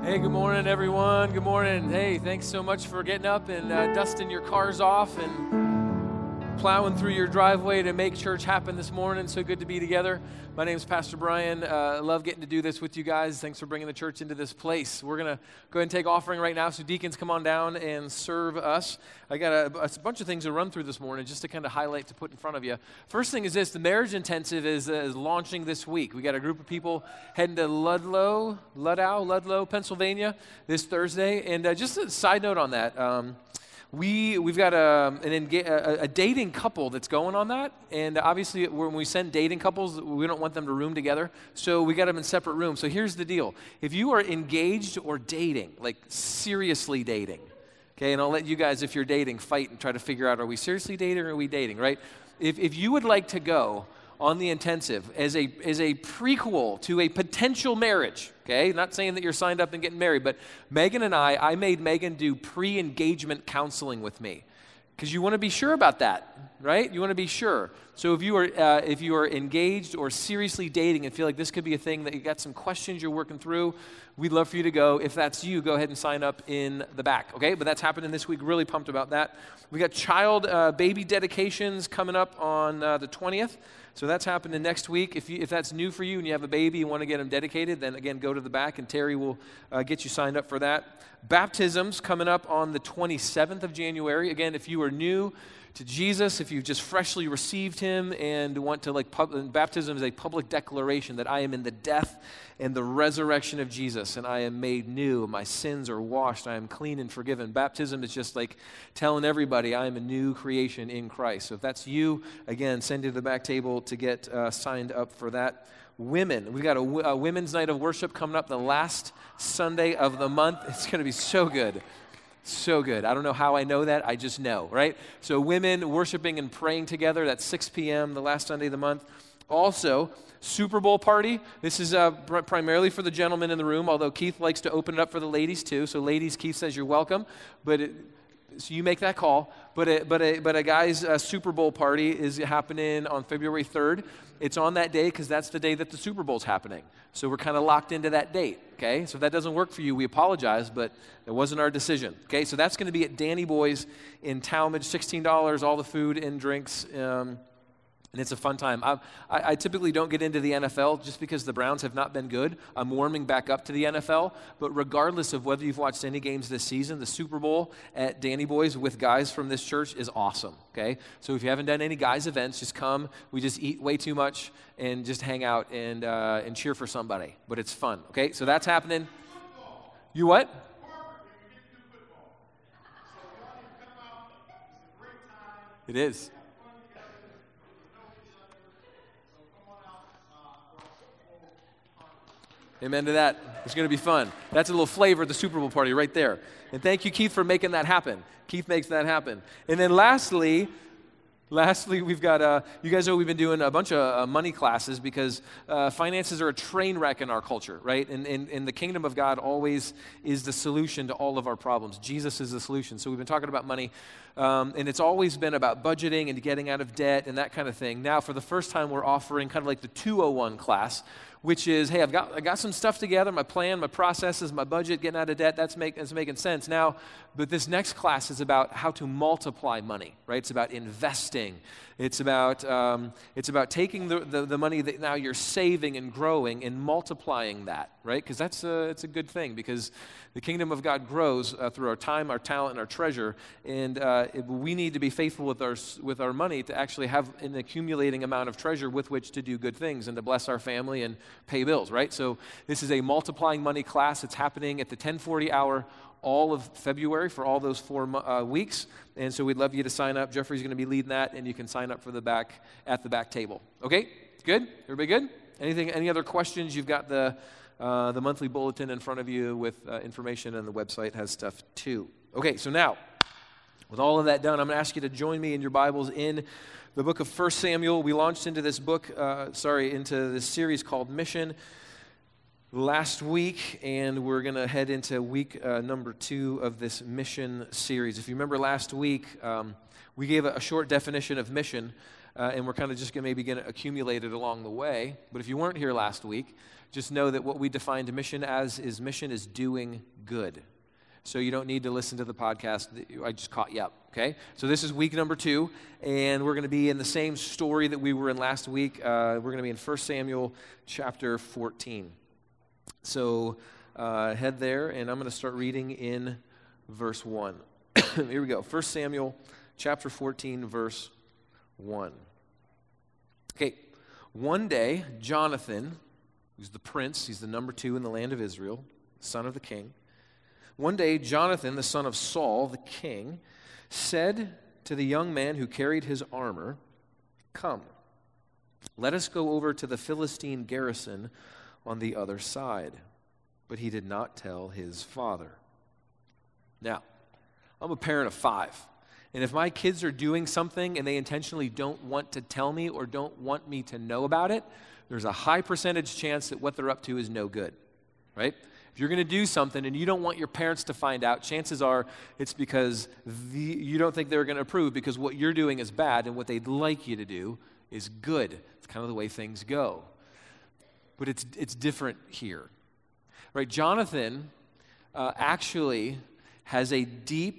Hey, good morning, everyone. Good morning. Hey, thanks so much for getting up and dusting your cars off and plowing through your driveway to make church happen this morning. So good to be together. My name is Pastor Brian. I love getting to do this with you guys. Thanks for bringing the church into this place. We're going to go ahead and take offering right now. So deacons, come on down and serve us. I got a bunch of things to run through this morning just to kind of highlight to put in front of you. First thing is this. The Marriage Intensive is launching this week. We got a group of people heading to Ludlow, Pennsylvania this Thursday. And just a side note on that. We've got a dating couple that's going on that, and obviously when we send dating couples, we don't want them to room together, so we got them in separate rooms. So here's the deal. If you are engaged or dating, like seriously dating, okay, and I'll let you guys, if you're dating, fight and try to figure out, are we seriously dating or are we dating, right? If you would like to go on the intensive as a prequel to a potential marriage, okay? Not saying that you're signed up and getting married, but Megan and I made Megan do pre-engagement counseling with me because you want to be sure about that, right? You want to be sure. So if you are engaged or seriously dating and feel like this could be a thing that you got some questions you're working through, we'd love for you to go. If that's you, go ahead and sign up in the back, okay? But that's happening this week. Really pumped about that. We got baby dedications coming up on the 20th. So that's happening next week. If that's new for you and you have a baby and want to get them dedicated, then again, go to the back and Terry will get you signed up for that. Baptisms coming up on the 27th of January. Again, if you are new to Jesus, if you've just freshly received him and want to baptism is a public declaration that I am in the death and the resurrection of Jesus and I am made new, my sins are washed, I am clean and forgiven. Baptism is just like telling everybody I am a new creation in Christ. So if that's you, again, send you to the back table to get signed up for that. Women, we've got a women's night of worship coming up the last Sunday of the month. It's going to be so good. So good. I don't know how I know that. I just know, right? So women worshiping and praying together. That's 6 p.m. the last Sunday of the month. Also, Super Bowl party. This is primarily for the gentlemen in the room, although Keith likes to open it up for the ladies too. So ladies, Keith says you're welcome, so you make that call. But a guy's Super Bowl party is happening on February 3rd. It's on that day because that's the day that the Super Bowl's happening. So we're kind of locked into that date, okay? So if that doesn't work for you, we apologize, but it wasn't our decision, okay? So that's going to be at Danny Boy's in Talmadge, $16, all the food and drinks, and it's a fun time. I typically don't get into the NFL just because the Browns have not been good. I'm warming back up to the NFL. But regardless of whether you've watched any games this season, the Super Bowl at Danny Boy's with guys from this church is awesome, okay? So if you haven't done any guys' events, just come. We just eat way too much and just hang out and cheer for somebody. But it's fun, okay? So that's happening. You what? It is. Amen to that. It's going to be fun. That's a little flavor of the Super Bowl party right there. And thank you, Keith, for making that happen. Keith makes that happen. And then lastly, we've got, you guys know we've been doing a bunch of money classes because finances are a train wreck in our culture, right? And the kingdom of God always is the solution to all of our problems. Jesus is the solution. So we've been talking about money, and it's always been about budgeting and getting out of debt and that kind of thing. Now, for the first time, we're offering kind of like the 201 class, which is, hey, I got some stuff together, my plan, my processes, my budget, getting out of debt, that's making sense now. But this next class is about how to multiply money, right? It's about investing. It's about taking the money that now you're saving and growing and multiplying that, right? Because it's a good thing because the kingdom of God grows through our time, our talent, and our treasure. And we need to be faithful with our money to actually have an accumulating amount of treasure with which to do good things and to bless our family and pay bills, right? So this is a multiplying money class. It's happening at the 10:40 hour all of February for all those 4 weeks. And so we'd love you to sign up. Jeffrey's going to be leading that, and you can sign up for at the back table. Okay? Good? Everybody good? Any other questions? You've got the monthly bulletin in front of you with information, and the website has stuff too. Okay, so now, with all of that done, I'm going to ask you to join me in your Bibles in the book of 1 Samuel. We launched into this into this series called Mission last week, and we're going to head into week number 2 of this mission series. If you remember last week, we gave a short definition of mission, and we're kind of just maybe going to accumulate it along the way. But if you weren't here last week, just know that what we defined mission is doing good. So you don't need to listen to the podcast. I just caught you up, okay? So this is week number 2, and we're going to be in the same story that we were in last week. We're going to be in 1 Samuel chapter 14. So head there, and I'm going to start reading in verse 1. Here we go. 1 Samuel chapter 14, verse 1. Okay, one day, Jonathan, who's the prince, he's the number 2 in the land of Israel, son of the king. One day, Jonathan, the son of Saul, the king, said to the young man who carried his armor, "Come, let us go over to the Philistine garrison on the other side." But he did not tell his father. Now, I'm a parent of 5. And if my kids are doing something and they intentionally don't want to tell me or don't want me to know about it, there's a high percentage chance that what they're up to is no good, right? If you're going to do something and you don't want your parents to find out, chances are it's because you don't think they're going to approve because what you're doing is bad and what they'd like you to do is good. It's kind of the way things go. But it's different here, right? Jonathan actually has a deep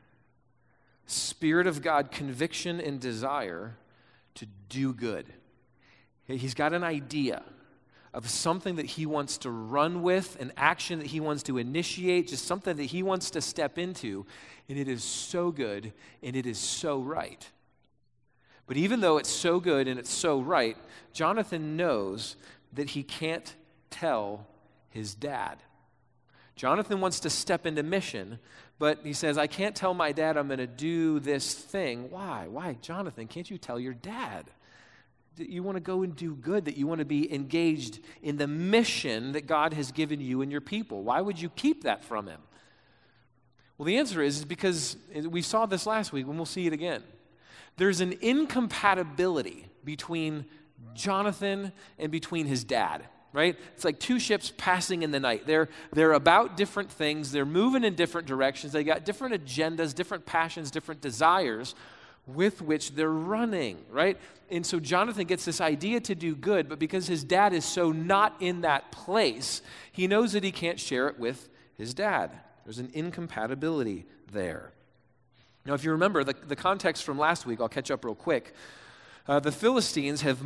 Spirit of God conviction and desire to do good. He's got an idea of something that he wants to run with, an action that he wants to initiate, just something that he wants to step into, and it is so good and it is so right. But even though it's so good and it's so right, Jonathan knows that he can't tell his dad. Jonathan wants to step into mission, but he says, I can't tell my dad I'm going to do this thing. Why? Why, Jonathan, can't you tell your dad that you want to go and do good, that you want to be engaged in the mission that God has given you and your people? Why would you keep that from him? Well, the answer is because we saw this last week, and we'll see it again. There's an incompatibility between Jonathan and between his dad. Right? It's like 2 ships passing in the night. They're about different things. They're moving in different directions. They got different agendas, different passions, different desires with which they're running, right? And so Jonathan gets this idea to do good, but because his dad is so not in that place, he knows that he can't share it with his dad. There's an incompatibility there. Now, if you remember the context from last week, I'll catch up real quick. The Philistines have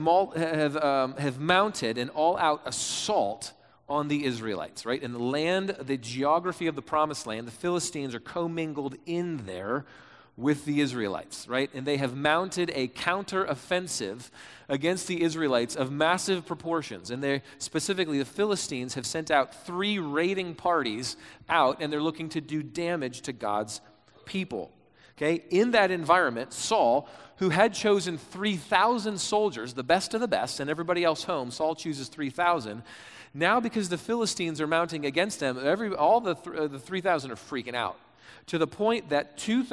mounted an all-out assault on the Israelites, right? In the land, the geography of the Promised Land, the Philistines are commingled in there with the Israelites, right? And they have mounted a counter-offensive against the Israelites of massive proportions. And specifically, the Philistines have sent out 3 raiding parties out, and they're looking to do damage to God's people. Okay, in that environment, Saul, who had chosen 3,000 soldiers, the best of the best, sent everybody else home. Saul chooses 3,000. Now, because the Philistines are mounting against them, all the 3,000 are freaking out, to the point that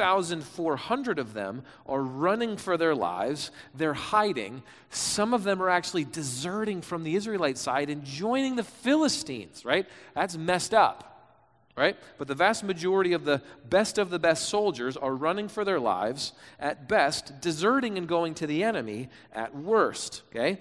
2,400 of them are running for their lives. They're hiding. Some of them are actually deserting from the Israelite side and joining the Philistines, right? That's messed up. Right? But the vast majority of the best soldiers are running for their lives at best, deserting and going to the enemy at worst. Okay?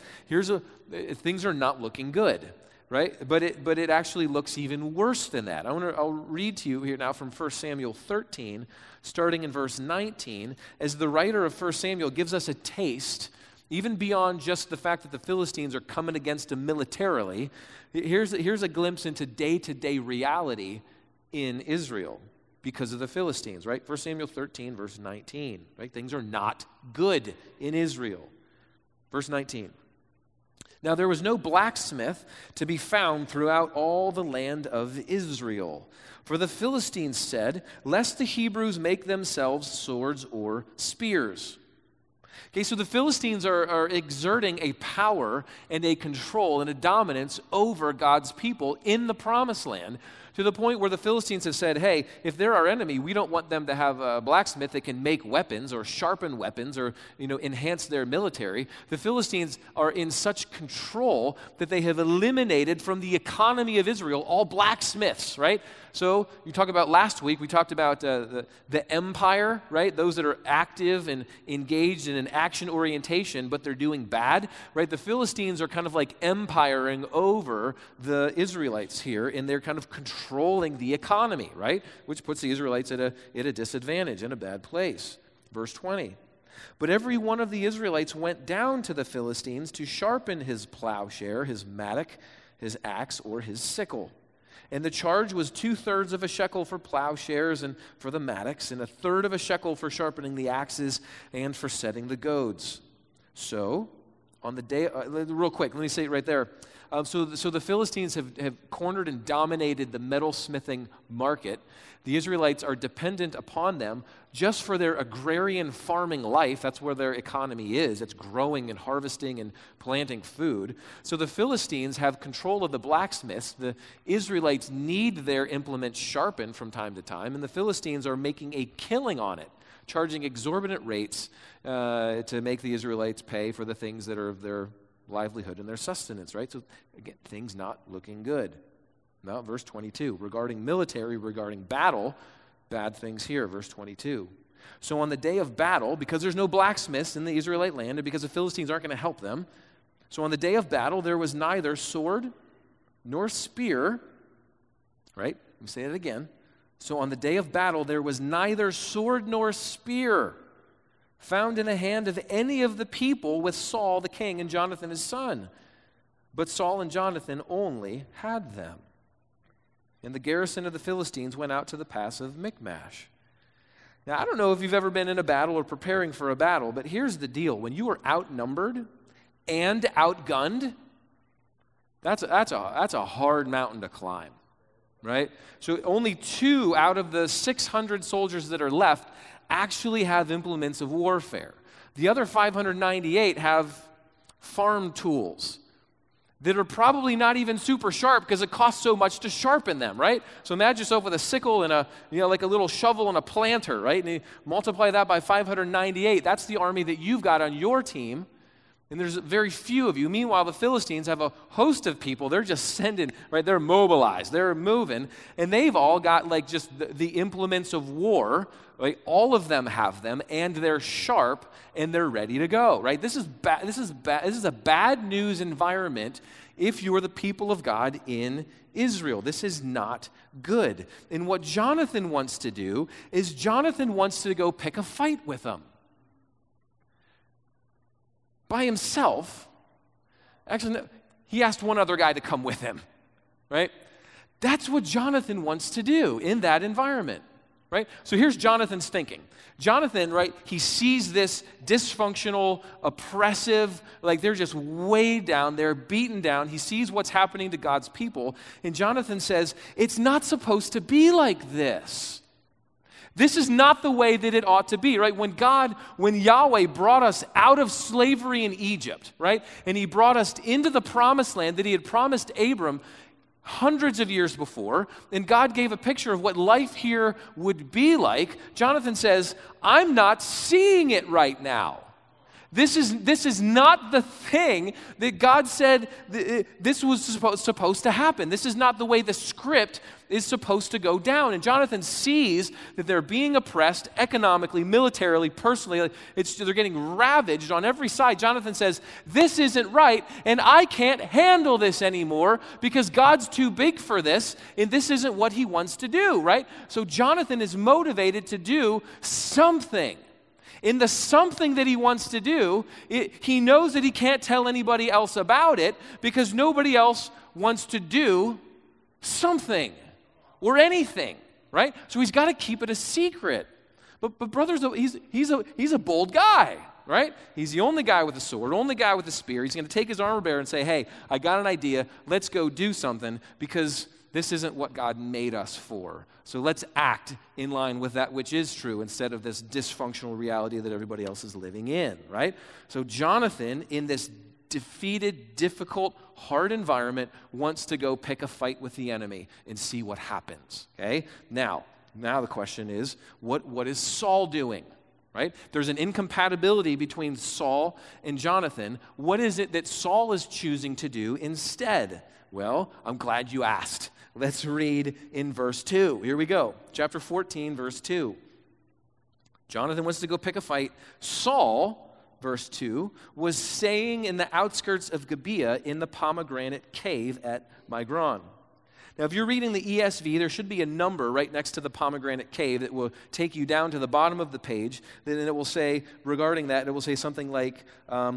Things are not looking good, right? But it actually looks even worse than that. I'll read to you here now from 1 Samuel 13, starting in verse 19, as the writer of 1 Samuel gives us a taste, even beyond just the fact that the Philistines are coming against them militarily. Here's a glimpse into day-to-day reality in Israel because of the Philistines, right? 1 Samuel 13, verse 19, right? Things are not good in Israel. Verse 19. Now there was no blacksmith to be found throughout all the land of Israel. For the Philistines said, lest the Hebrews make themselves swords or spears. Okay, so the Philistines are exerting a power and a control and a dominance over God's people in the Promised Land, to the point where the Philistines have said, hey, if they're our enemy, we don't want them to have a blacksmith that can make weapons or sharpen weapons or, enhance their military. The Philistines are in such control that they have eliminated from the economy of Israel all blacksmiths, right? So you talk about last week, we talked about the empire, right? Those that are active and engaged in an action orientation, but they're doing bad, right? The Philistines are kind of like empiring over the Israelites here, and they're kind of controlling the economy, right? Which puts the Israelites at a disadvantage, in a bad place. Verse 20. But every one of the Israelites went down to the Philistines to sharpen his plowshare, his mattock, his axe, or his sickle. And the charge was 2/3 of a shekel for plowshares and for the mattocks, and 1/3 of a shekel for sharpening the axes and for setting the goads. So, on the day, real quick, let me say it right there. So the Philistines have cornered and dominated the metalsmithing market. The Israelites are dependent upon them just for their agrarian farming life. That's where their economy is. It's growing and harvesting and planting food. So the Philistines have control of the blacksmiths. The Israelites need their implements sharpened from time to time, and the Philistines are making a killing on it, charging exorbitant rates to make the Israelites pay for the things that are of their livelihood and their sustenance, right? So again, things not looking good. Now, verse 22, regarding military, regarding battle, bad things here, verse 22. So on the day of battle, because there's no blacksmiths in the Israelite land, and because the Philistines aren't going to help them, so on the day of battle, there was neither sword nor spear, right? Let me say it again. So on the day of battle, there was neither sword nor spear found in the hand of any of the people with Saul the king and Jonathan his son. But Saul and Jonathan only had them. And the garrison of the Philistines went out to the pass of Michmash. Now, I don't know if you've ever been in a battle or preparing for a battle, but here's the deal. When you are outnumbered and outgunned, that's a hard mountain to climb, right? So only 2 out of the 600 soldiers that are left actually have implements of warfare. The other 598 have farm tools that are probably not even super sharp because it costs so much to sharpen them, right? So imagine yourself with a sickle and like a little shovel and a planter, right? And you multiply that by 598. That's the army that you've got on your team. And there's very few of you. Meanwhile, the Philistines have a host of people. They're just sending, right? They're mobilized. They're moving. And they've all got like just the implements of war. Right? All of them have them, and they're sharp, and they're ready to go, right? This is a bad news environment if you are the people of God in Israel. This is not good. And what Jonathan wants to do is Jonathan wants to go pick a fight with them. By himself. Actually, no, he asked one other guy to come with him, right? That's what Jonathan wants to do in that environment. Right? So here's Jonathan's thinking. Jonathan, right, he sees this dysfunctional, oppressive, like they're just way down, they're beaten down. He sees what's happening to God's people. And Jonathan says, it's not supposed to be like this. This is not the way that it ought to be, right? When Yahweh brought us out of slavery in Egypt, right? And he brought us into the promised land that he had promised Abram hundreds of years before, and God gave a picture of what life here would be like. Jonathan says, I'm not seeing it right now. This is not the thing that God said this was supposed to happen. This is not the way the script is supposed to go down. And Jonathan sees that they're being oppressed economically, militarily, personally. They're getting ravaged on every side. Jonathan says, this isn't right, and I can't handle this anymore because God's too big for this, and this isn't what he wants to do, right? So Jonathan is motivated to do something. In the something that he wants to do, he knows that he can't tell anybody else about it because nobody else wants to do something or anything, right? So he's got to keep it a secret. But brothers, he's a bold guy, right? He's the only guy with a sword, only guy with a spear. He's going to take his armor bearer and say, hey, I got an idea. Let's go do something because this isn't what God made us for. So let's act in line with that which is true instead of this dysfunctional reality that everybody else is living in, right? So Jonathan, in this defeated, difficult, hard environment, wants to go pick a fight with the enemy and see what happens, okay? Now the question is, what is Saul doing? Right? There's an incompatibility between Saul and Jonathan. What is it that Saul is choosing to do instead? Well, I'm glad you asked. Let's read in verse 2. Here we go. Chapter 14, verse 2. Jonathan wants to go pick a fight. Saul, verse 2, was staying in the outskirts of Gibeah in the pomegranate cave at Migron. Now, if you're reading the ESV, there should be a number right next to the pomegranate cave that will take you down to the bottom of the page. Then it will say, regarding that, it will say something like,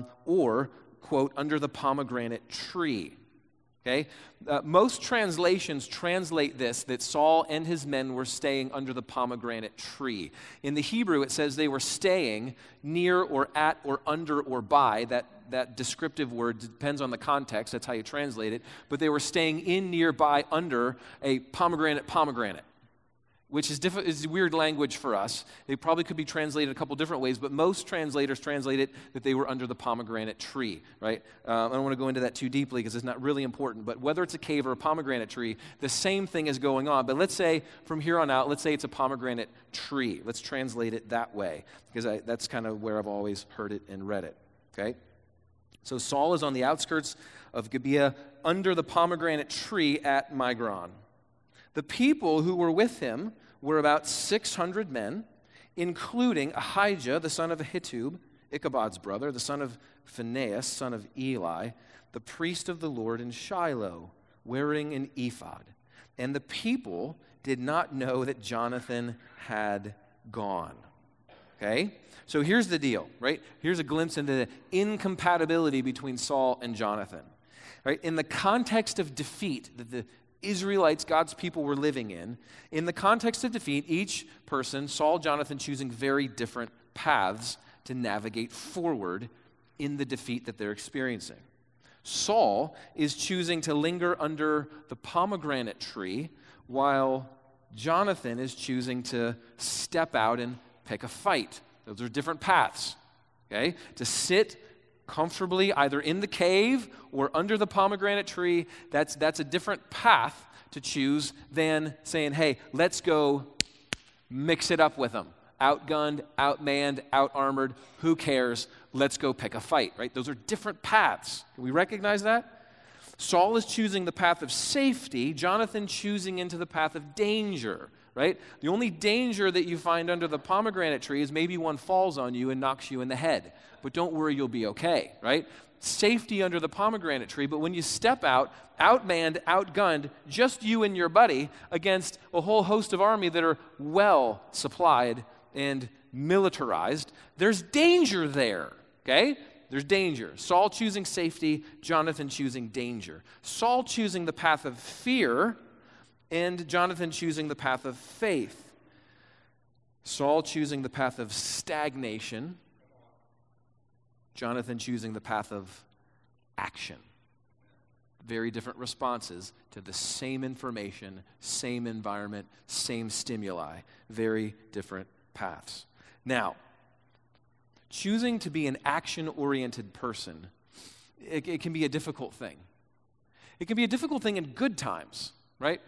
or, quote, under the pomegranate tree. Okay? Most translations translate this, that Saul and his men were staying under the pomegranate tree. In the Hebrew, it says they were staying near or at or under or by. That descriptive word depends on the context. That's how you translate it. But they were staying in, nearby, under a pomegranate, which is weird language for us. They probably could be translated a couple different ways, but most translators translate it that they were under the pomegranate tree, right? I don't want to go into that too deeply because it's not really important, but whether it's a cave or a pomegranate tree, the same thing is going on. But let's say from here on out, let's say it's a pomegranate tree. Let's translate it that way because that's kind of where I've always heard it and read it, okay? So Saul is on the outskirts of Gibeah under the pomegranate tree at Migron. The people who were with him were about 600 men, including Ahijah, the son of Ahitub, Ichabod's brother, the son of Phinehas, son of Eli, the priest of the Lord in Shiloh, wearing an ephod. And the people did not know that Jonathan had gone. Okay? So here's the deal, right? Here's a glimpse into the incompatibility between Saul and Jonathan. Right? In the context of defeat that the Israelites, God's people, were living in the context of defeat, each person, Saul, Jonathan, choosing very different paths to navigate forward in the defeat that they're experiencing. Saul is choosing to linger under the pomegranate tree, while Jonathan is choosing to step out and pick a fight. Those are different paths, okay? To sit comfortably either in the cave or under the pomegranate tree, that's a different path to choose than saying, hey, let's go mix it up with them. Outgunned, outmanned, outarmored, who cares? Let's go pick a fight, right? Those are different paths. Can we recognize that? Saul is choosing the path of safety, Jonathan choosing into the path of danger, right? The only danger that you find under the pomegranate tree is maybe one falls on you and knocks you in the head. But don't worry, you'll be okay, right? Safety under the pomegranate tree, but when you step out, outmanned, outgunned, just you and your buddy against a whole host of army that are well supplied and militarized, there's danger there, okay? There's danger. Saul choosing safety, Jonathan choosing danger. Saul choosing the path of fear, and Jonathan choosing the path of faith. Saul choosing the path of stagnation, Jonathan choosing the path of action. Very different responses to the same information, same environment, same stimuli. Very different paths. Now, choosing to be an action-oriented person, it can be a difficult thing. It can be a difficult thing in good times, right?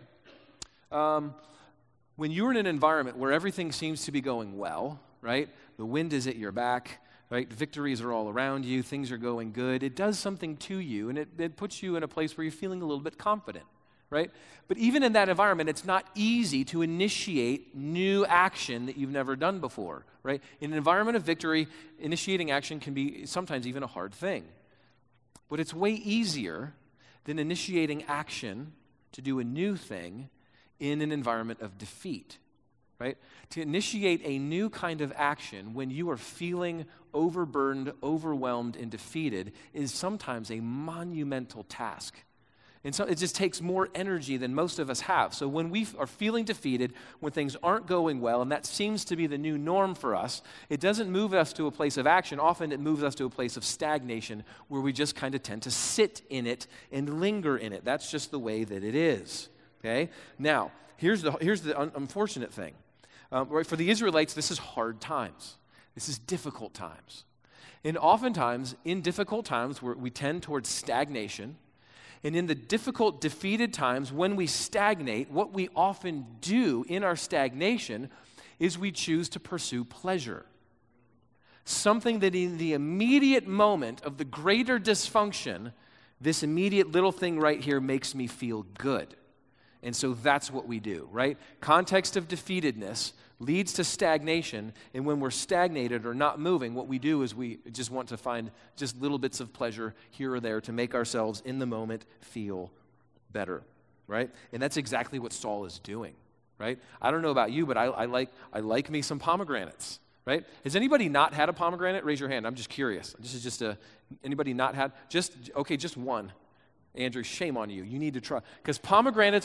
When you're in an environment where everything seems to be going well, right? The wind is at your back, right? Victories are all around you. Things are going good. It does something to you, and it puts you in a place where you're feeling a little bit confident, right? But even in that environment, it's not easy to initiate new action that you've never done before, right? In an environment of victory, initiating action can be sometimes even a hard thing. But it's way easier than initiating action to do a new thing in an environment of defeat, right? To initiate a new kind of action when you are feeling overburdened, overwhelmed, and defeated is sometimes a monumental task. And so it just takes more energy than most of us have. So when we are feeling defeated, when things aren't going well, and that seems to be the new norm for us, it doesn't move us to a place of action. Often it moves us to a place of stagnation where we just kind of tend to sit in it and linger in it. That's just the way that it is. Okay? Now, here's the unfortunate thing. Right, for the Israelites, this is hard times. This is difficult times. And oftentimes, in difficult times, we tend towards stagnation. And in the difficult, defeated times, when we stagnate, what we often do in our stagnation is we choose to pursue pleasure. Something that in the immediate moment of the greater dysfunction, this immediate little thing right here makes me feel good. And so that's what we do, right? Context of defeatedness leads to stagnation, and when we're stagnated or not moving, what we do is we just want to find just little bits of pleasure here or there to make ourselves in the moment feel better, right? And that's exactly what Saul is doing, right? I don't know about you, but I like me some pomegranates, right? Has anybody not had a pomegranate? Raise your hand. I'm just curious. This is just anybody not had? Just one. Andrew, shame on you. You need to try, because pomegranates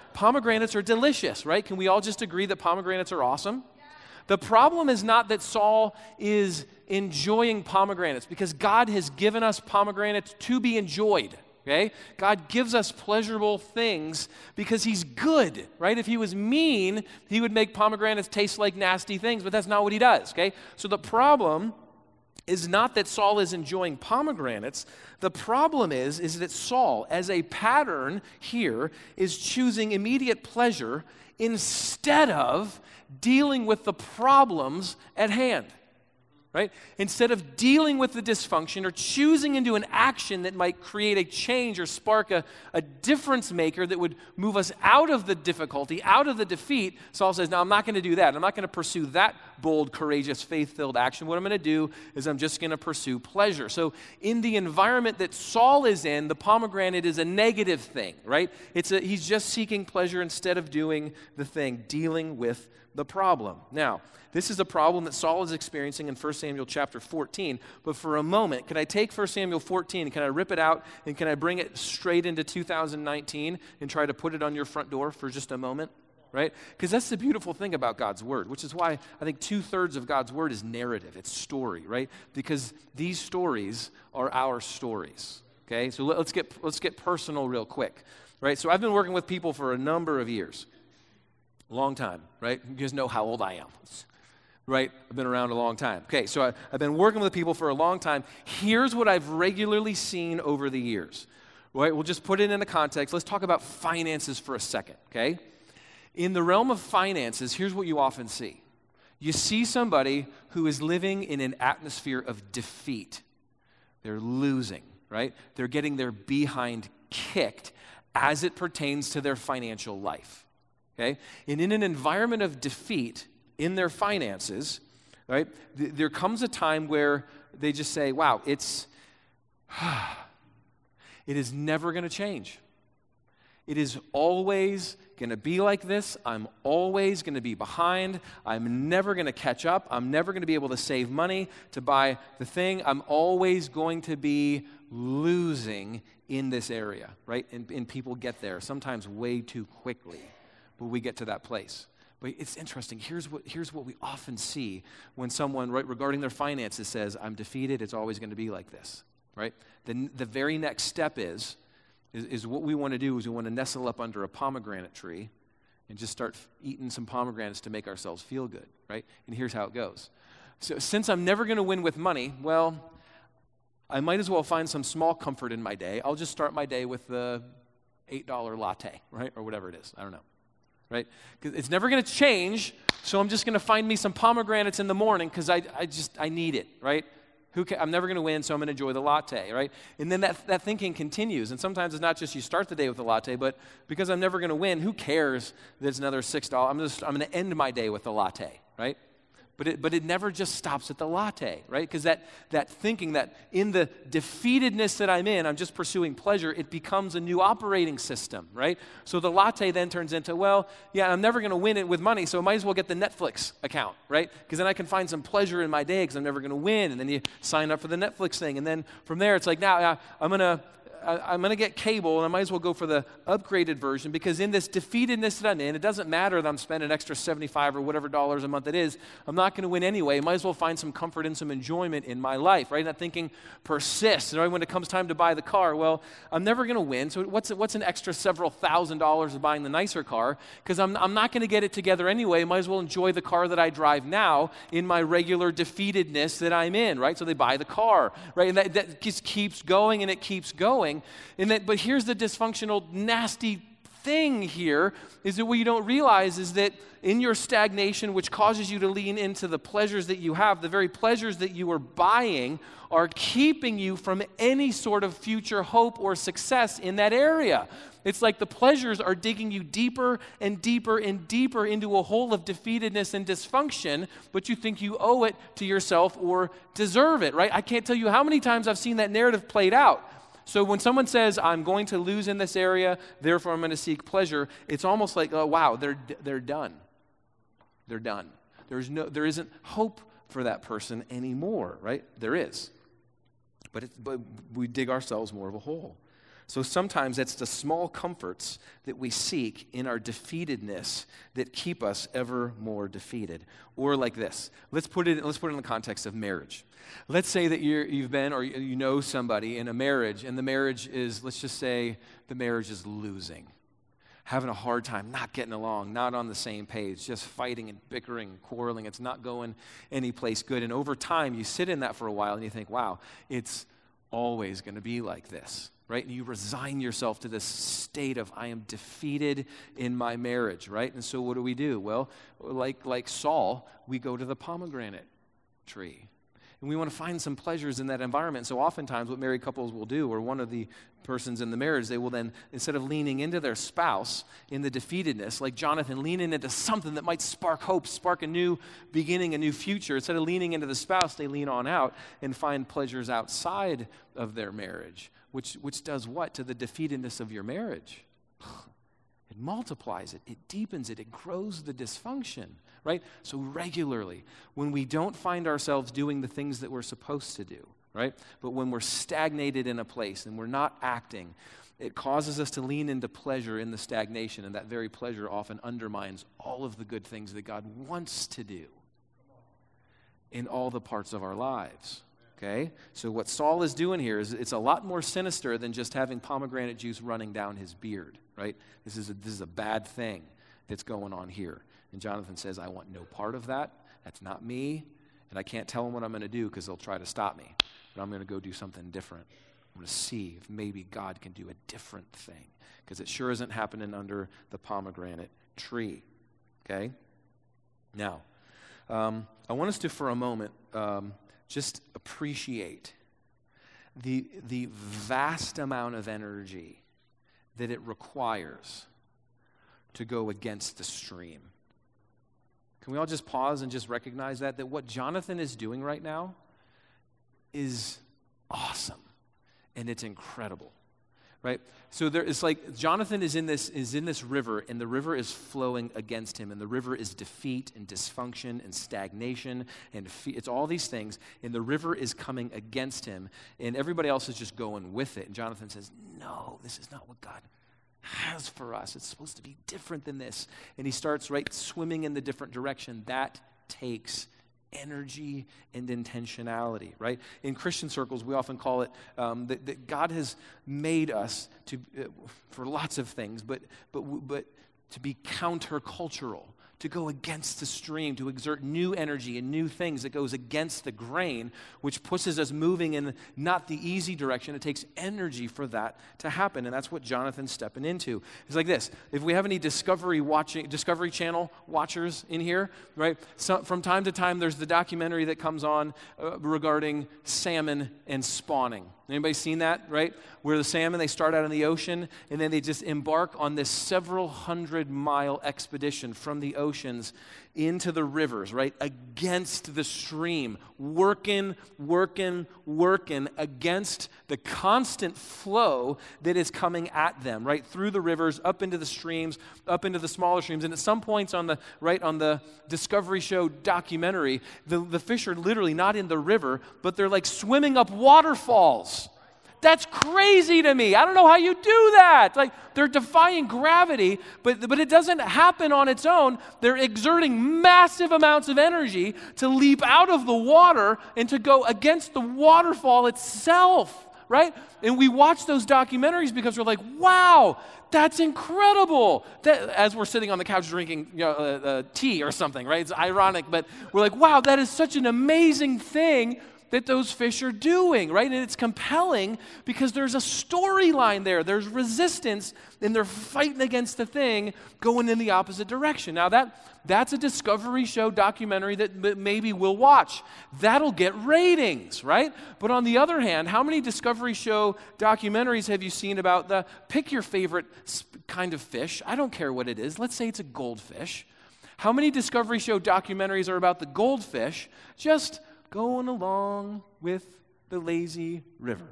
are delicious, right? Can we all just agree that pomegranates are awesome? The problem is not that Saul is enjoying pomegranates, because God has given us pomegranates to be enjoyed, okay? God gives us pleasurable things because he's good, right? If he was mean, he would make pomegranates taste like nasty things, but that's not what he does, okay? So the problem is not that Saul is enjoying pomegranates. The problem is that Saul, as a pattern here, is choosing immediate pleasure instead of dealing with the problems at hand, right? Instead of dealing with the dysfunction or choosing into an action that might create a change or spark a difference maker that would move us out of the difficulty, out of the defeat, Saul says, no, I'm not going to do that. I'm not going to pursue that bold, courageous, faith-filled action. What I'm going to do is I'm just going to pursue pleasure. So in the environment that Saul is in, the pomegranate is a negative thing, right? He's just seeking pleasure instead of doing the thing, dealing with the problem. Now, this is a problem that Saul is experiencing in 1 Samuel chapter 14. But for a moment, can I take 1 Samuel 14, can I rip it out, and can I bring it straight into 2019 and try to put it on your front door for just a moment? Right? Because that's the beautiful thing about God's word, which is why I think 2/3 of God's word is narrative. It's story, right? Because these stories are our stories. Okay? So let's get personal real quick. Right? So I've been working with people for a number of years. Long time, right? You guys know how old I am. Right? I've been around a long time. Okay, so I've been working with people for a long time. Here's what I've regularly seen over the years. Right? We'll just put it in a context. Let's talk about finances for a second, okay? In the realm of finances, here's what you often see. You see somebody who is living in an atmosphere of defeat. They're losing, right? They're getting their behind kicked as it pertains to their financial life, okay? And in an environment of defeat in their finances, right, there comes a time where they just say, wow, it is never going to change. It is always going to be like this. I'm always going to be behind. I'm never going to catch up. I'm never going to be able to save money to buy the thing. I'm always going to be losing in this area, right? And people get there sometimes way too quickly, but we get to that place. But it's interesting. Here's what we often see when someone, right, regarding their finances says, I'm defeated. It's always going to be like this, right? Then the very next step is what we want to do is we want to nestle up under a pomegranate tree and just start eating some pomegranates to make ourselves feel good, right? And here's how it goes. So since I'm never going to win with money, well, I might as well find some small comfort in my day. I'll just start my day with the $8 latte, right? Or whatever it is. I don't know, right? Because it's never going to change, so I'm just going to find me some pomegranates in the morning because I need it, right? I'm never going to win, so I'm going to enjoy the latte, right? And then that thinking continues. And sometimes it's not just you start the day with a latte, but because I'm never going to win, who cares that it's another $6? I'm going to end my day with a latte, right? But it never just stops at the latte, right? Because that thinking that in the defeatedness that I'm in, I'm just pursuing pleasure, it becomes a new operating system, right? So the latte then turns into, well, yeah, I'm never going to win it with money, so I might as well get the Netflix account, right? Because then I can find some pleasure in my day because I'm never going to win. And then you sign up for the Netflix thing. And then from there, it's like, now I'm going to get cable, and I might as well go for the upgraded version because in this defeatedness that I'm in, it doesn't matter that I'm spending an extra $75 or whatever dollars a month it is. I'm not going to win anyway. I might as well find some comfort and some enjoyment in my life, right? That thinking persists. Right? When it comes time to buy the car, well, I'm never going to win, so what's an extra several $1,000s of buying the nicer car? Because I'm not going to get it together anyway. I might as well enjoy the car that I drive now in my regular defeatedness that I'm in, right? So they buy the car, right? And that just keeps going and it keeps going. But here's the dysfunctional, nasty thing here, is that what you don't realize is that in your stagnation, which causes you to lean into the pleasures that you have, the very pleasures that you are buying are keeping you from any sort of future hope or success in that area. It's like the pleasures are digging you deeper and deeper and deeper into a hole of defeatedness and dysfunction, but you think you owe it to yourself or deserve it, right? I can't tell you how many times I've seen that narrative played out. So when someone says, I'm going to lose in this area, therefore I'm going to seek pleasure, it's almost like, oh, wow, they're done. They're done. There isn't hope for that person anymore, right? There is. But we dig ourselves more of a hole. So sometimes it's the small comforts that we seek in our defeatedness that keep us ever more defeated. Or like this. Let's put it in the context of marriage. Let's say that you've been or you know somebody in a marriage, and the marriage is, let's just say the marriage is losing. Having a hard time, not getting along, not on the same page, just fighting and bickering and quarreling. It's not going anyplace good. And over time, you sit in that for a while and you think, wow, it's always going to be like this. Right? And you resign yourself to this state of, I am defeated in my marriage, right? And so what do? Well, like Saul, we go to the pomegranate tree. And we want to find some pleasures in that environment. So oftentimes what married couples will do, or one of the persons in the marriage, they will then, instead of leaning into their spouse in the defeatedness, like Jonathan, leaning into something that might spark hope, spark a new beginning, a new future. Instead of leaning into the spouse, they lean on out and find pleasures outside of their marriage. Which does what to the defeatedness of your marriage? It multiplies it. It deepens it. It grows the dysfunction, right? So regularly, when we don't find ourselves doing the things that we're supposed to do, right? But when we're stagnated in a place and we're not acting, it causes us to lean into pleasure in the stagnation, and that very pleasure often undermines all of the good things that God wants to do in all the parts of our lives. Okay, so what Saul is doing here is it's a lot more sinister than just having pomegranate juice running down his beard, right? This is a bad thing that's going on here. And Jonathan says, I want no part of that. That's not me. And I can't tell them what I'm going to do because they'll try to stop me. But I'm going to go do something different. I'm going to see if maybe God can do a different thing, because it sure isn't happening under the pomegranate tree. Okay? Now, I want us to, for a moment, just appreciate the vast amount of energy that it requires to go against the stream. Can we all just pause and just recognize that what Jonathan is doing right now is awesome, and it's incredible. Right? So it's like Jonathan is in this river, and the river is flowing against him, and the river is defeat and dysfunction and stagnation, and it's all these things, and the river is coming against him, and everybody else is just going with it. And Jonathan says, no, this is not what God has for us. It's supposed to be different than this. And he starts, swimming in the different direction. That takes energy and intentionality, right? In Christian circles, we often call it that God has made us to for lots of things, but to be countercultural, to go against the stream, to exert new energy and new things that goes against the grain, which pushes us moving in not the easy direction. It takes energy for that to happen, and that's what Jonathan's stepping into. It's like this. If we have any Discovery Channel watchers in here, right? So from time to time, there's the documentary that comes on regarding salmon and spawning. Anybody seen that, right? Where the salmon, they start out in the ocean, and then they just embark on this several 100-mile expedition from the oceans into the rivers, right? Against the stream, working against the constant flow that is coming at them, right? Through the rivers, up into the streams, up into the smaller streams. And at some points on the Discovery Show documentary, the fish are literally not in the river, but they're like swimming up waterfalls. That's crazy to me. I don't know how you do that. Like, they're defying gravity, but it doesn't happen on its own. They're exerting massive amounts of energy to leap out of the water and to go against the waterfall itself, right? And we watch those documentaries because we're like, wow, that's incredible. As we're sitting on the couch drinking tea or something, right? It's ironic, but we're like, wow, that is such an amazing thing that those fish are doing, right? And it's compelling because there's a storyline there. There's resistance, and they're fighting against the thing going in the opposite direction. Now, that's a Discovery show documentary that maybe we'll watch. That'll get ratings, right? But on the other hand, how many Discovery show documentaries have you seen about pick your favorite kind of fish? I don't care what it is. Let's say it's a goldfish. How many Discovery show documentaries are about the goldfish just going along with the lazy river?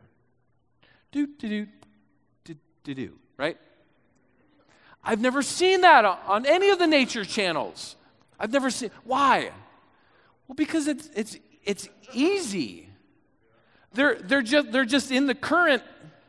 Do, right? I've never seen that on any of the nature channels. I've never seen. Why? Well, because it's easy. They're just in the current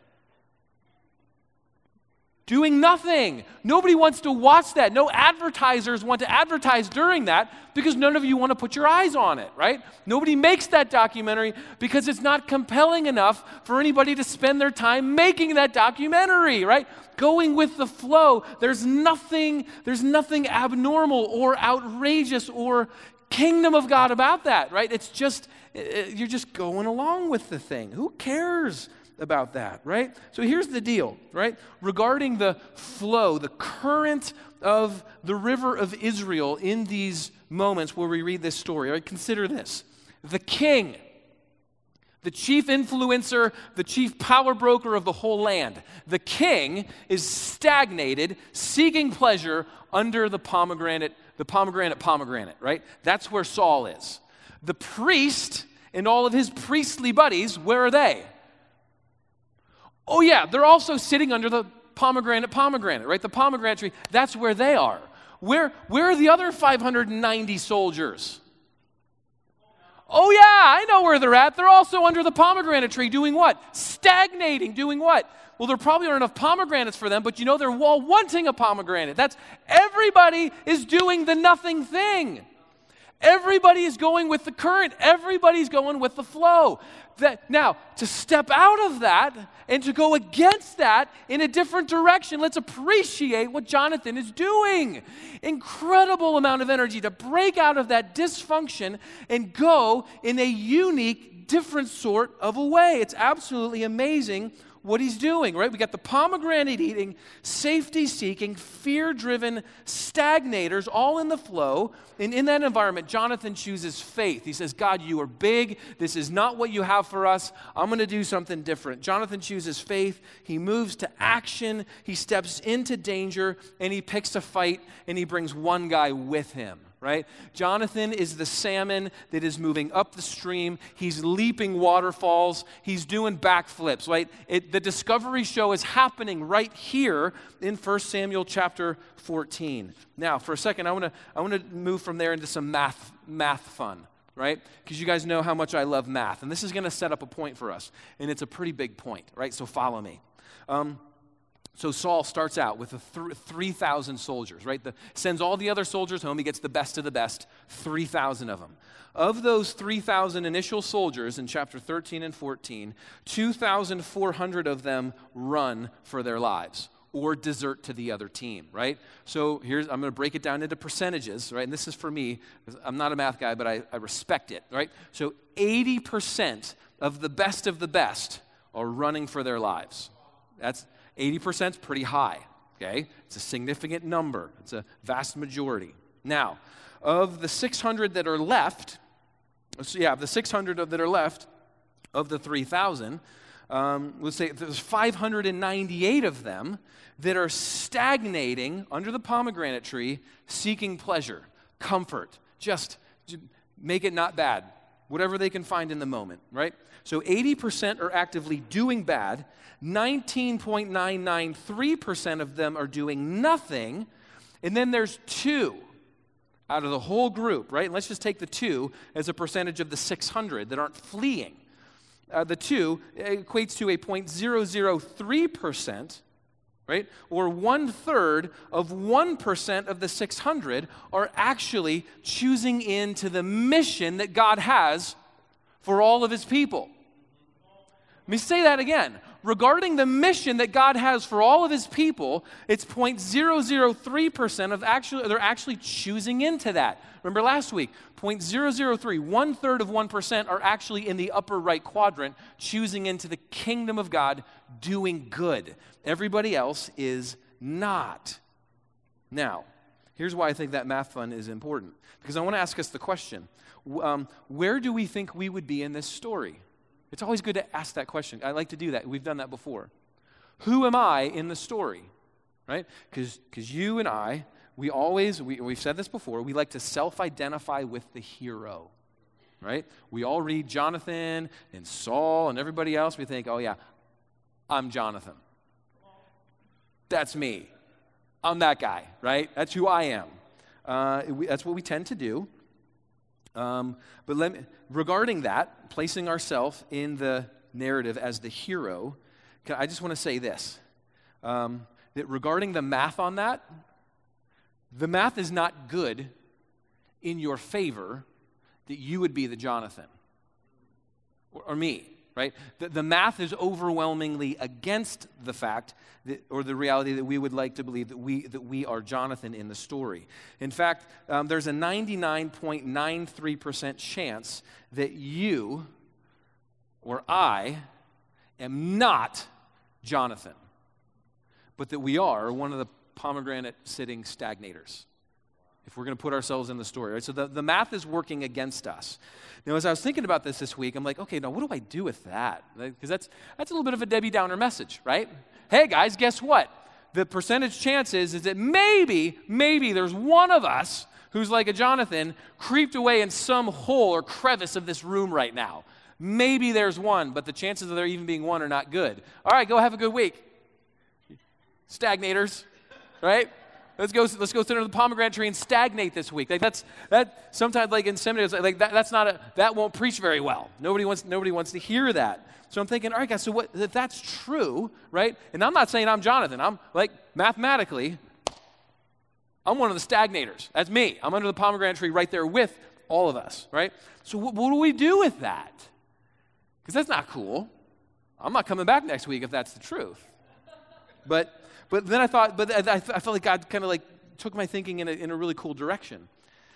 doing nothing. Nobody wants to watch that. No advertisers want to advertise during that because none of you want to put your eyes on it, right? Nobody makes that documentary because it's not compelling enough for anybody to spend their time making that documentary, right? Going with the flow. There's nothing abnormal or outrageous or kingdom of God about that, right? It's just, you're just going along with the thing. Who cares about that, right? So here's the deal, right? Regarding the flow, the current of the river of Israel in these moments where we read this story, right? Consider this. The king, the chief influencer, the chief power broker of the whole land, the king is stagnated, seeking pleasure under the pomegranate, right? That's where Saul is. The priest and all of his priestly buddies, where are they? Oh yeah, they're also sitting under the pomegranate, right? The pomegranate tree, that's where they are. Where are the other 590 soldiers? Oh yeah, I know where they're at. They're also under the pomegranate tree doing what? Stagnating, doing what? Well, there probably aren't enough pomegranates for them, but you know they're all wanting a pomegranate. Everybody is doing the nothing thing. Everybody is going with the current. Everybody's going with the flow. Now, to step out of that and to go against that in a different direction, let's appreciate what Jonathan is doing. Incredible amount of energy to break out of that dysfunction and go in a unique, different sort of a way. It's absolutely amazing what he's doing, right? We got the pomegranate eating, safety seeking, fear driven stagnators all in the flow. And in that environment, Jonathan chooses faith. He says, God, you are big. This is not what you have for us. I'm going to do something different. Jonathan chooses faith. He moves to action. He steps into danger and he picks a fight and he brings one guy with him. Right? Jonathan is the salmon that is moving up the stream. He's leaping waterfalls. He's doing backflips, right? The Discovery show is happening right here in 1 Samuel chapter 14. Now, for a second, I want to move from there into some math fun, right? Because you guys know how much I love math. And this is going to set up a point for us. And it's a pretty big point, right? So follow me. So Saul starts out with 3,000 soldiers, right? Sends all the other soldiers home. He gets the best of the best, 3,000 of them. Of those 3,000 initial soldiers in chapter 13 and 14, 2,400 of them run for their lives or desert to the other team, right? So I'm going to break it down into percentages, right? And this is for me. I'm not a math guy, but I respect it, right? So 80% of the best are running for their lives. That's 80% is pretty high, okay? It's a significant number. It's a vast majority. Now, of the 600 that are left, of the 3,000, let's say there's 598 of them that are stagnating under the pomegranate tree, seeking pleasure, comfort, just make it not bad, whatever they can find in the moment, right? So 80% are actively doing bad. 19.993% of them are doing nothing. And then there's 2 out of the whole group, right? And let's just take the 2 as a percentage of the 600 that aren't fleeing. The 2 equates to a 0.003%, right? Or 1/3 of 1% of the 600 are actually choosing into the mission that God has for all of his people. Let me say that again. regarding the mission that God has for all of his people, it's 0.003% they're actually choosing into that. Remember last week, 0.003, 1/3 of 1% are actually in the upper right quadrant, choosing into the kingdom of God, doing good. Everybody else is not. Now, here's why I think that math fun is important. Because I want to ask us the question, where do we think we would be in this story? It's always good to ask that question. I like to do that. We've done that before. Who am I in the story? Right? Because you and I, we've said this before, we like to self-identify with the hero. Right? We all read Jonathan and Saul and everybody else. We think, oh yeah, I'm Jonathan. That's me. I'm that guy, right? That's who I am. That's what we tend to do. But regarding that, placing ourselves in the narrative as the hero, I just want to say this. That regarding the math on that, the math is not good in your favor that you would be the Jonathan or me. Right? The math is overwhelmingly against the fact or the reality that we would like to believe that we are Jonathan in the story. In fact, there's a 99.93% chance that you or I am not Jonathan, but that we are one of the pomegranate sitting stagnators, if we're going to put ourselves in the story. Right? So the math is working against us. Now, as I was thinking about this week, I'm like, okay, now what do I do with that? Because that's a little bit of a Debbie Downer message, right? Hey, guys, guess what? The percentage chance is that maybe there's one of us who's like a Jonathan creeped away in some hole or crevice of this room right now. Maybe there's one, but the chances of there even being one are not good. All right, go have a good week. Stagnators, right? Let's go sit under the pomegranate tree and stagnate this week. Like that sometimes like in seminary, it's like that won't preach very well. Nobody wants to hear that. So I'm thinking, all right, guys, so if that's true, right? And I'm not saying I'm Jonathan. I'm like mathematically, I'm one of the stagnators. That's me. I'm under the pomegranate tree right there with all of us, right? So what do we do with that? Because that's not cool. I'm not coming back next week if that's the truth. But then I thought, I felt like God kind of like took my thinking in a really cool direction.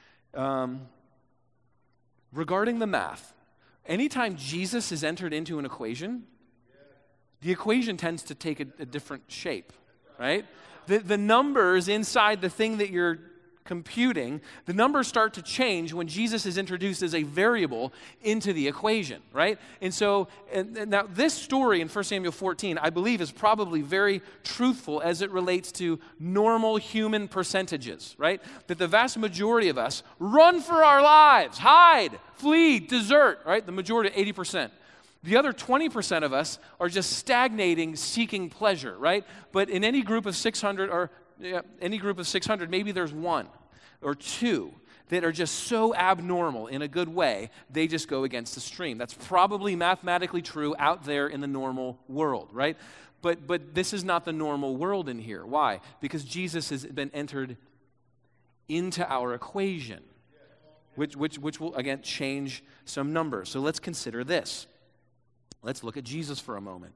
Regarding the math, anytime Jesus is entered into an equation, the equation tends to take a different shape, right? The numbers inside the thing that you're computing, the numbers start to change when Jesus is introduced as a variable into the equation, right? And so, and now this story in 1 Samuel 14, I believe, is probably very truthful as it relates to normal human percentages, right? That the vast majority of us run for our lives, hide, flee, desert, right? The majority, 80%. The other 20% of us are just stagnating, seeking pleasure, right? But in any group of 600 maybe there's one or two that are just so abnormal in a good way, they just go against the stream. That's probably mathematically true out there in the normal world, right? But this is not the normal world in here. Why? Because Jesus has been entered into our equation, which will, again, change some numbers. So let's consider this. Let's look at Jesus for a moment.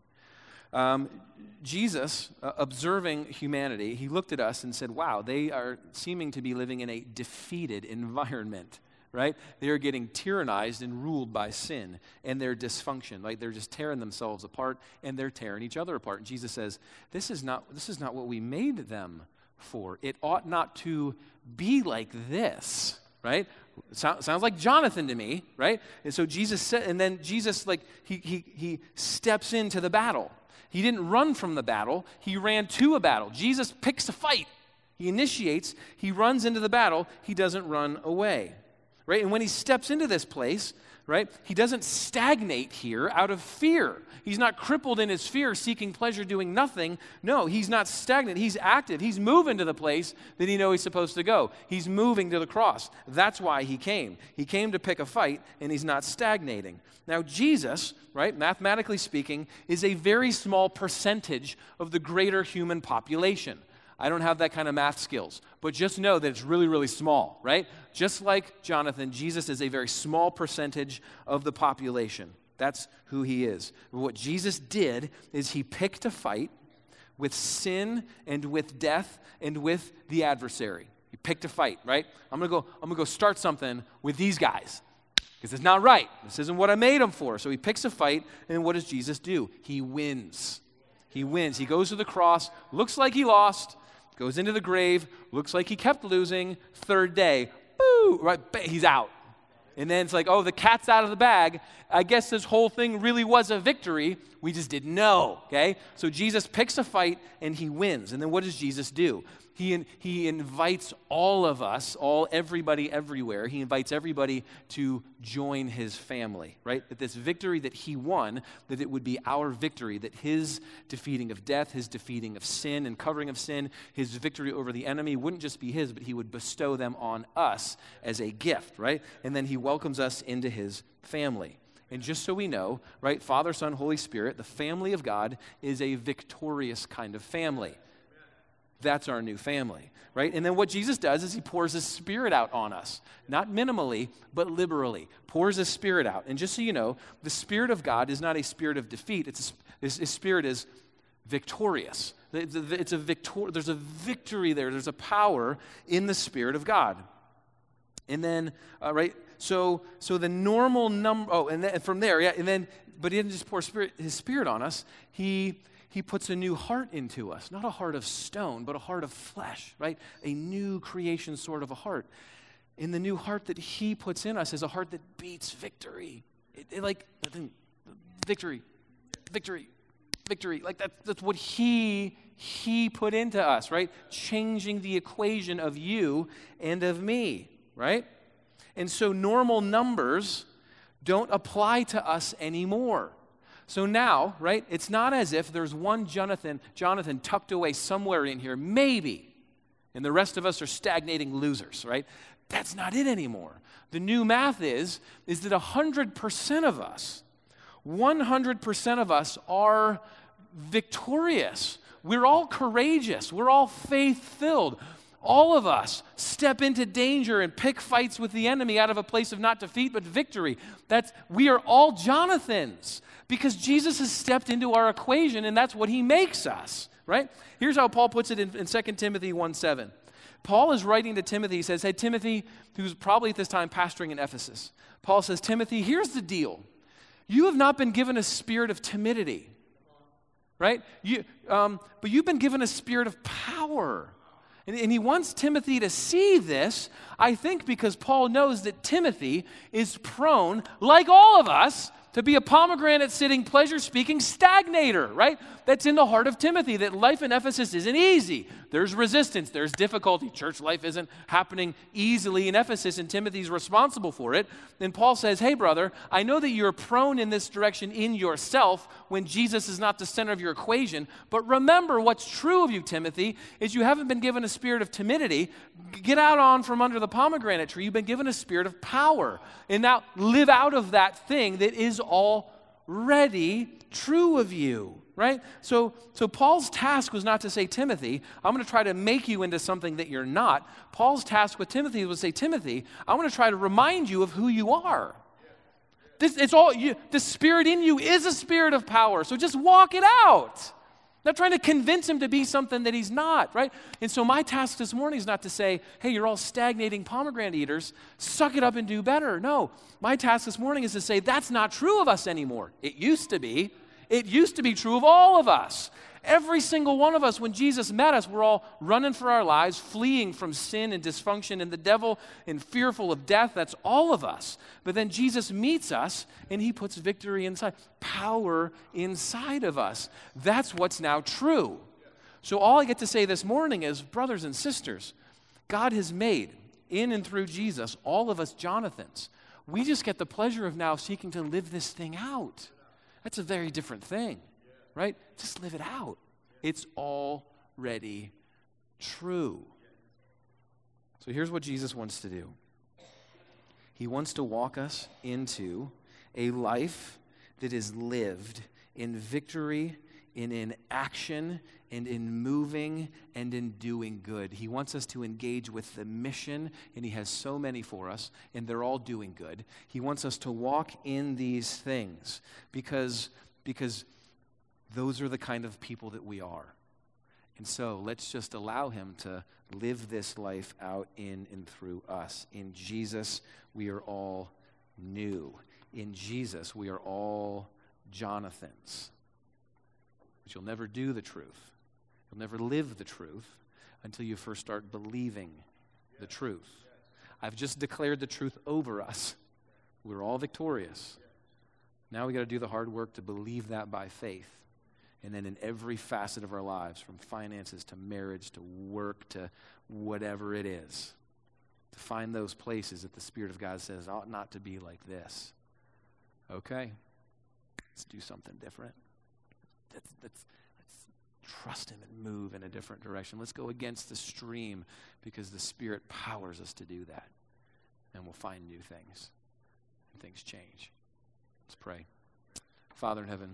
Jesus, observing humanity, he looked at us and said, wow, they are seeming to be living in a defeated environment, right? They are getting tyrannized and ruled by sin and their dysfunction. Like they're just tearing themselves apart and they're tearing each other apart. And Jesus says, this is not what we made them for. It ought not to be like this, right? Sounds like Jonathan to me, right? And so Jesus said, and then Jesus, like, he steps into the battle. He didn't run from the battle. He ran to a battle. Jesus picks a fight. He initiates. He runs into the battle. He doesn't run away, right? And when he steps into this place, right, he doesn't stagnate here out of fear. He's not crippled in his fear, seeking pleasure, doing nothing. No, he's not stagnant. He's active. He's moving to the place that he knows he's supposed to go. He's moving to the cross. That's why he came. He came to pick a fight, and he's not stagnating. Now, Jesus, right, mathematically speaking, is a very small percentage of the greater human population. I don't have that kind of math skills, but just know that it's really, really small, right? Just like Jonathan, Jesus is a very small percentage of the population. That's who he is. What Jesus did is he picked a fight with sin and with death and with the adversary. He picked a fight, right? I'm gonna go start something with these guys because it's not right. This isn't what I made them for. So he picks a fight, and what does Jesus do? He wins. He wins. He goes to the cross, looks like he lost, goes into the grave, looks like he kept losing. Third day, boo, right? He's out. And then it's like, oh, the cat's out of the bag. I guess this whole thing really was a victory. We just didn't know, okay? So Jesus picks a fight, and he wins. And then what does Jesus do? He invites all of us, everybody everywhere, he invites everybody to join his family, right? That this victory that he won, that it would be our victory, that his defeating of death, his defeating of sin and covering of sin, his victory over the enemy wouldn't just be his, but he would bestow them on us as a gift, right? And then he welcomes us into his family. And just so we know, right, Father, Son, Holy Spirit, the family of God is a victorious kind of family. That's our new family, right? And then what Jesus does is he pours his Spirit out on us. Not minimally, but liberally. Pours his Spirit out. And just so you know, the Spirit of God is not a spirit of defeat. His Spirit is victorious. There's a victory there. There's a power in the Spirit of God. And then, right, so the normal number, and then from there, yeah, and then, but he didn't just pour his Spirit on us. He puts a new heart into us, not a heart of stone, but a heart of flesh, right? A new creation sort of a heart. And the new heart that he puts in us is a heart that beats victory. Victory. Like that's what he put into us, right? Changing the equation of you and of me, right? And so normal numbers don't apply to us anymore. So now, right, it's not as if there's one Jonathan tucked away somewhere in here, maybe, and the rest of us are stagnating losers, right? That's not it anymore. The new math is that 100% of us, 100% of us are victorious. We're all courageous. We're all faith-filled. All of us step into danger and pick fights with the enemy out of a place of not defeat but victory. We are all Jonathans because Jesus has stepped into our equation, and that's what he makes us, right? Here's how Paul puts it in 2 Timothy 1:7. Paul is writing to Timothy. He says, hey, Timothy, who's probably at this time pastoring in Ephesus. Paul says, Timothy, here's the deal. You have not been given a spirit of timidity, right? But you've been given a spirit of power. And he wants Timothy to see this, I think because Paul knows that Timothy is prone, like all of us, to be a pomegranate-sitting, pleasure-speaking stagnator, right? That's in the heart of Timothy, that life in Ephesus isn't easy. There's resistance. There's difficulty. Church life isn't happening easily in Ephesus, and Timothy's responsible for it. Then Paul says, hey, brother, I know that you're prone in this direction in yourself when Jesus is not the center of your equation, but remember what's true of you, Timothy, is you haven't been given a spirit of timidity. Get out on from under the pomegranate tree. You've been given a spirit of power. And now live out of that thing that is already true of you, right? So Paul's task was not to say, Timothy, I'm going to try to make you into something that you're not. Paul's task with Timothy was to say, Timothy, I want to try to remind you of who you are. The spirit in you is a spirit of power, so just walk it out. Not trying to convince him to be something that he's not, right? And so my task this morning is not to say, hey, you're all stagnating pomegranate eaters, suck it up and do better. No, my task this morning is to say that's not true of us anymore. It used to be. It used to be true of all of us. Every single one of us, when Jesus met us, we're all running for our lives, fleeing from sin and dysfunction and the devil and fearful of death. That's all of us. But then Jesus meets us and he puts victory inside, power inside of us. That's what's now true. So all I get to say this morning is, brothers and sisters, God has made, in and through Jesus, all of us Jonathans. We just get the pleasure of now seeking to live this thing out. That's a very different thing. Right? Just live it out. It's already true. So here's what Jesus wants to do. He wants to walk us into a life that is lived in victory, in action and in moving and in doing good. He wants us to engage with the mission, and he has so many for us, and they're all doing good. He wants us to walk in these things because those are the kind of people that we are. And so let's just allow him to live this life out in and through us. In Jesus, we are all new. In Jesus, we are all Jonathans. But you'll never do the truth. You'll never live the truth until you first start believing the truth. I've just declared the truth over us. We're all victorious. Now we got to do the hard work to believe that by faith. And then in every facet of our lives, from finances to marriage to work to whatever it is, to find those places that the Spirit of God says ought not to be like this. Okay, let's do something different. Let's trust him and move in a different direction. Let's go against the stream because the Spirit powers us to do that. And we'll find new things. And things change. Let's pray. Father in heaven,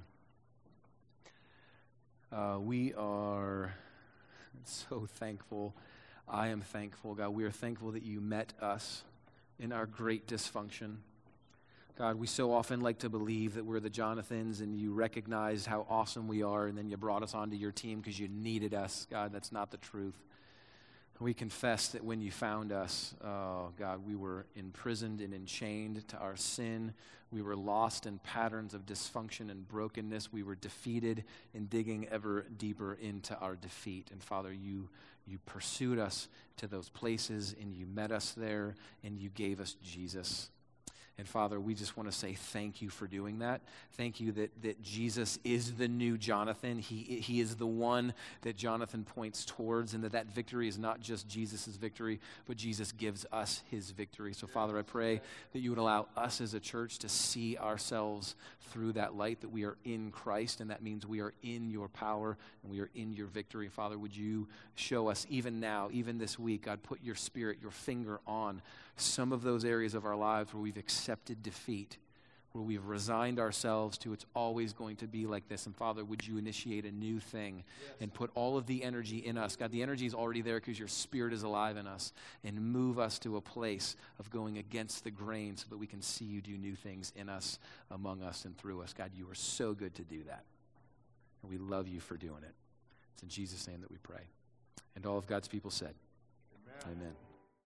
we are so thankful. I am thankful, God. We are thankful that you met us in our great dysfunction. God, we so often like to believe that we're the Jonathans and you recognized how awesome we are and then you brought us onto your team because you needed us. God, that's not the truth. We confess that when you found us, God, we were imprisoned and enchained to our sin. We were lost in patterns of dysfunction and brokenness. We were defeated in digging ever deeper into our defeat. And Father, you pursued us to those places and you met us there and you gave us Jesus. And Father, we just want to say thank you for doing that. Thank you that Jesus is the new Jonathan. He is the one that Jonathan points towards, and that victory is not just Jesus' victory, but Jesus gives us his victory. So Father, I pray that you would allow us as a church to see ourselves through that light, that we are in Christ, and that means we are in your power and we are in your victory. Father, would you show us even now, even this week, God, put your Spirit, your finger on some of those areas of our lives where we've accepted defeat, where we've resigned ourselves to it's always going to be like this. And Father, would you initiate a new thing and put all of the energy in us? God, the energy is already there because your Spirit is alive in us, and move us to a place of going against the grain so that we can see you do new things in us, among us, and through us. God, you are so good to do that. And we love you for doing it. It's in Jesus' name that we pray. And all of God's people said, Amen. Amen.